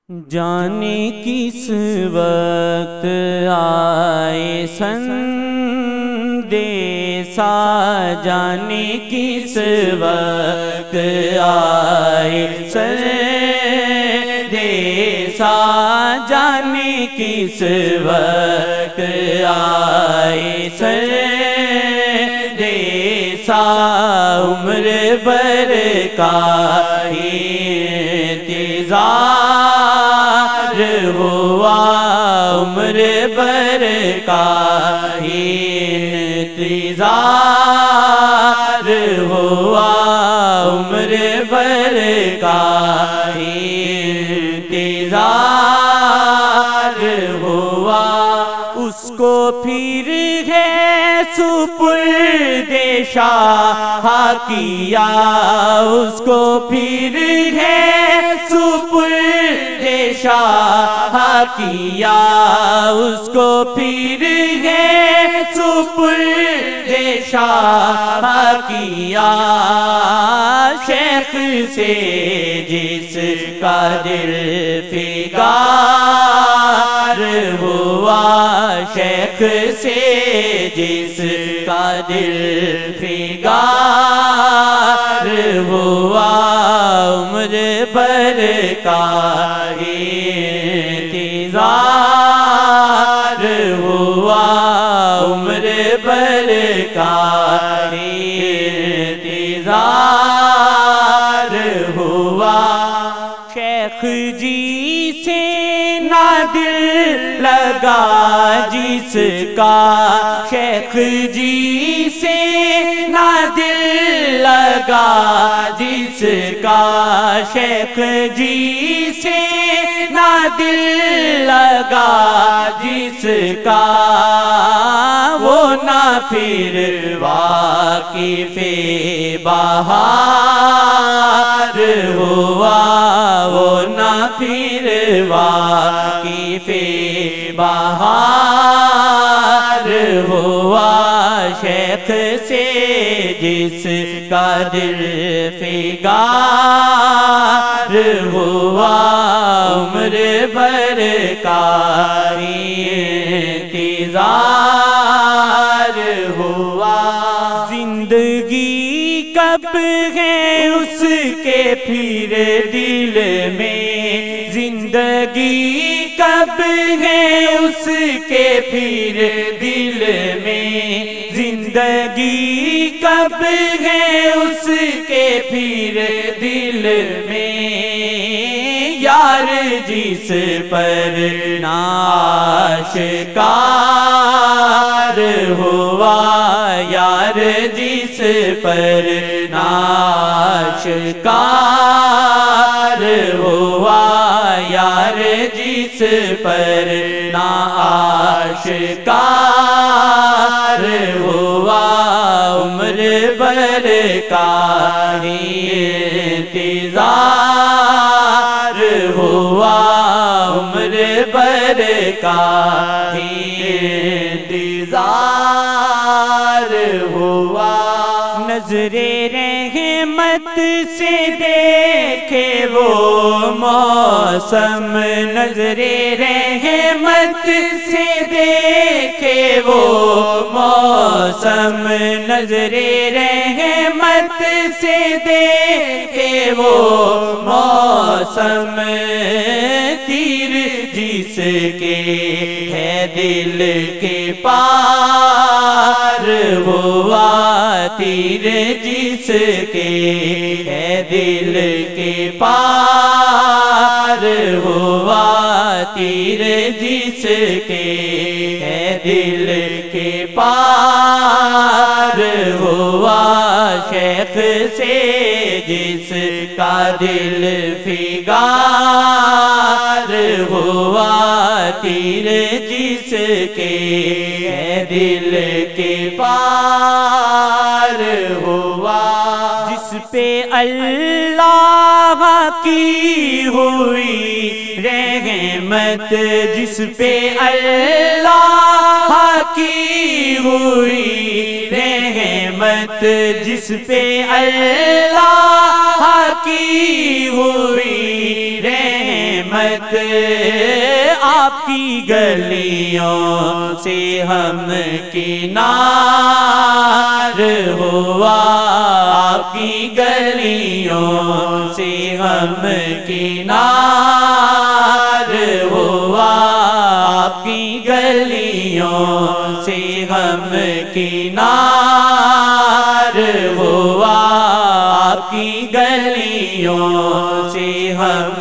جانے کس وقت آئے سندیسا، جانے کس وقت آئے سندیسا، جانے کس وقت آئے سندیسا، عمر بھر کا انتظار ہوا، عمر بھر کا انتظار ہوا، عمر بھر کا انتظار ہوا، اس کو پھر ہے سپرد شاہ کیا، اس کو پھر ہے سپرد شاہ کیا، اس کو پھر ہے سپرد شاہ کیا، شیخ سے جس کا دل فگار ہوا، شیخ سے جس کا دل فگار ہوا، عمر بھر کا انتظار ہوا، عمر بھر کا انتظار ہوا، شیخ جی سے نہ دل لگا جس کا، شیخ جی سے نہ دل لگا جس کا، شیخ جی سے نہ دل لگا جس کا، وہ نہ پھر واقف بہار ہوا، وہ نہ پھر واقف بہار ہوا، شیخ سے جس کا دل فگار ہوا، عمر بھر کا انتظار ہوا، زندگی کب ہے اس کے پھر دل میں، زندگی کب ہے اس کے پھر دل میں، زندگی کب ہے اس کے پھر دل میں، یار جس پر ناشکار ہوا، یار جس پر ناشکار ہوا، یار جس پر ناشکار ہوا، عمر بھر کا انتظار ہوا، عمر بھر کا انتظار ہوا، نظر رحمت سے دیکھے وہ موسم، نظر رحمت سے دیکھے وہ موسم، نظر رحمت سے دیکھے وہ موسم، تیر جس کے ہے دل کے پار ہوا، تیر جس کے ہے دل کے پار ہوا، تیر جس کے ہے دل کے پار ہوا، شیخ سے جس کا دل فگار ہوا، تیر جس کے ہے دل کے پار ہوا، جس پہ اللہ کی ہوئی رحمت، جس پہ اللہ کی ہوئی رحمت، جس پہ اللہ کی ہوئی رحمت، رحمت آپ کی گلیوں سے ہم کنار ہوا، آپ کی گلیوں سے ہم کنار ہوا، آپ کی گلیوں سے ہم کنار ہوا، آپ کی گلیوں سے ہم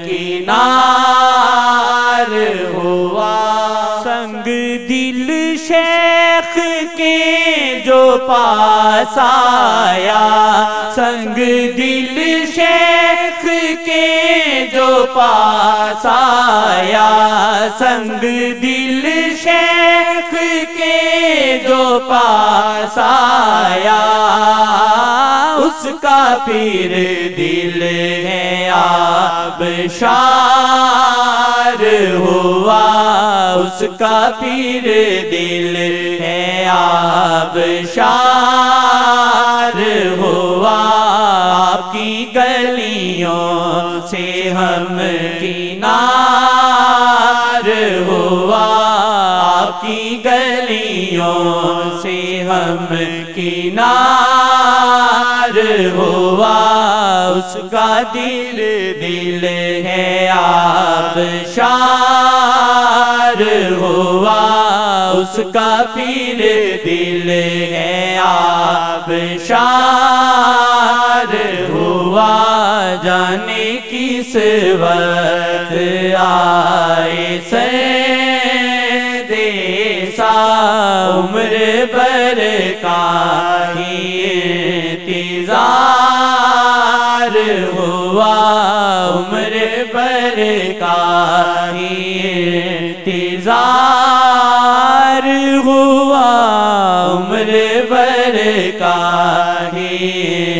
کنار ہوا۔ سنگ دل شیخ کے جو پاس آیا، سنگ دل شیخ کے جو پاس آیا، سنگ دل شیخ کے جو پاس آیا، اس کا پھر دل ہے آبشار ہوا، اس کا پھر دل ہے آبشار ہوا، آپ کی گلیوں سے ہم کنار ہوا، آپ کی گلیوں سے ہم کنار ہوا، اس کا دل ہے آبشار ہوا، اس کا پھر دل ہے آبشار ہوا۔ جانے کس وقت آئے سید سا، عمر بھر کا ہی انتظار ہوا، عمر بھر کا ہی انتظار ہوا، عمر بھر کا ہی